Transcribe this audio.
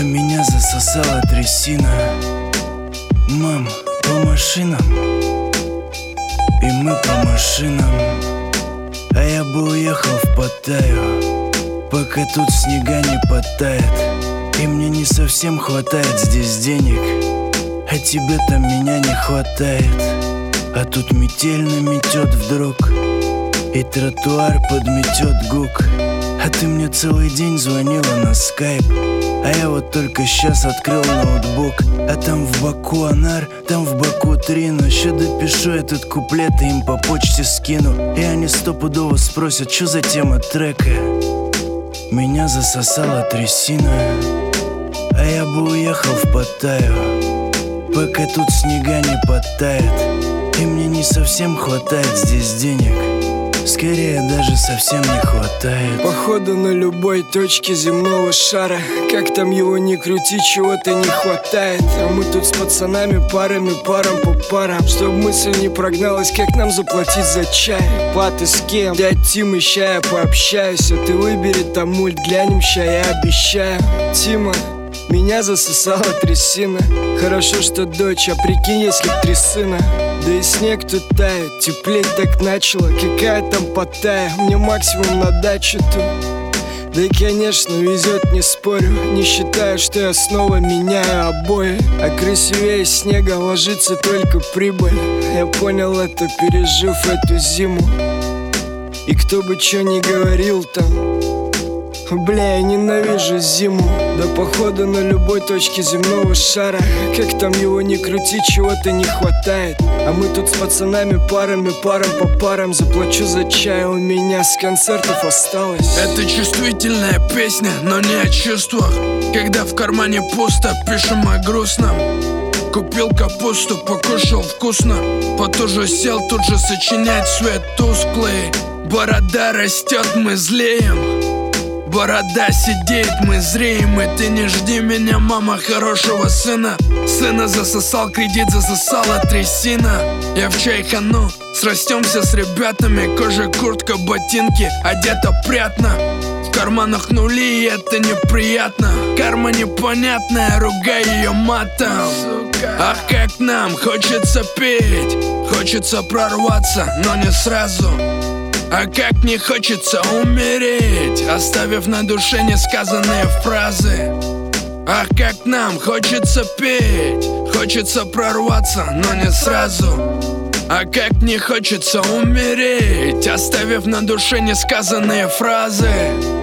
меня засосала трясина. Мам, по машинам, и мы по машинам. А я бы уехал в Паттайю, пока тут снега не подтает. И мне не совсем хватает здесь денег, а тебе там меня не хватает. А тут метель наметет вдруг, и тротуар подметет гук. А ты мне целый день звонила на скайп, а я вот только сейчас открыл ноутбук. А там в боку Анар, там в боку Трину. Ща допишу этот куплет и им по почте скину. И они стопудово спросят, что за тема трека. Меня засосала трясина, а я бы уехал в Паттайю, пока тут снега не подтает. И мне не совсем хватает здесь денег, скорее даже совсем не хватает. Походу на любой точке земного шара, как там его ни крути, чего-то не хватает. А мы тут с пацанами парами, парам по парам, чтоб мысль не прогналась, как нам заплатить за чай. Платы с кем? Дядь Тима, ща я пообщаюсь. А ты выбери там мульт, глянем, ща я обещаю. Тима, меня засосала трясина. Хорошо, что дочь, а прикинь, если б 3 сына. Да и снег тут тает, теплеть так начало. Какая там Паттайя, мне максимум на дачу тут. Да и конечно везет, не спорю, не считаю, что я снова меняю обои. А красивее снега ложится только прибыль. Я понял это, пережив эту зиму. И кто бы чё ни говорил там, бля, я ненавижу зиму. Да походу на любой точке земного шара, как там его ни крути, чего-то не хватает. А мы тут с пацанами парами, парам по парам. Заплачу за чай, у меня с концертов осталось. Это чувствительная песня, но не о чувствах. Когда в кармане пусто, пишем о грустном. Купил капусту, покушал вкусно, потуже сел, тут же сочинять свет тусклый. Борода растет, мы злеем. Борода сидеет, мы зреем. И ты не жди меня, мама, хорошего сына. Сына засосал кредит, засосала трясина. Я в чайхану, срастемся с ребятами. Кожа, куртка, ботинки, одета прятно. В карманах нули, и это неприятно. Карма непонятная, ругай ее матом. Ах, как нам хочется петь, хочется прорваться, но не сразу. А как не хочется умереть, оставив на душе несказанные фразы. Ах, как нам хочется петь, хочется прорваться, но не сразу. А как не хочется умереть, оставив на душе несказанные фразы.